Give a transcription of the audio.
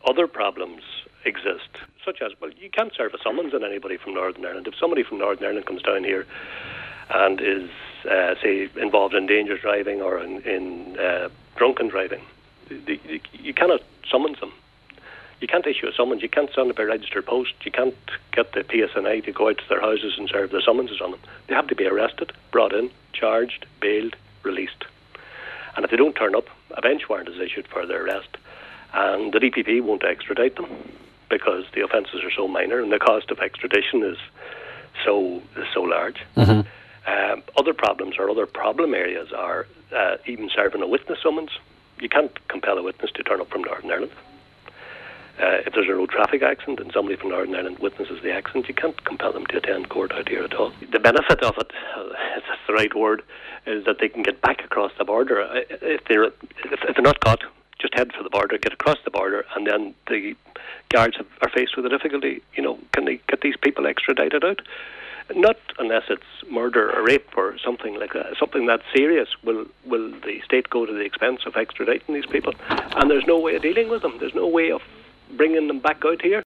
other problems exist, such as, well, you can't serve a summons on anybody from Northern Ireland. If somebody from Northern Ireland comes down here and is, say, involved in dangerous driving or in drunken driving, you cannot summons them. You can't issue a summons. You can't send up a registered post. You can't get the PSNI to go out to their houses and serve the summonses on them. They have to be arrested, brought in, charged, bailed, released. And if they don't turn up, a bench warrant is issued for their arrest. And the DPP won't extradite them because the offences are so minor and the cost of extradition is so large. Mm-hmm. Other problems or other problem areas are even serving a witness summons. You can't compel a witness to turn up from Northern Ireland. If there's a road traffic accident and somebody from Northern Ireland witnesses the accident, you can't compel them to attend court out here at all. The benefit of it, if that's the right word, is that they can get back across the border. If they're not caught, just head for the border, get across the border, and then the guards are faced with the difficulty, can they get these people extradited out? Not unless it's murder or rape or something like that. Something that serious will the state go to the expense of extraditing these people. And there's no way of dealing with them. There's no way of bringing them back out here.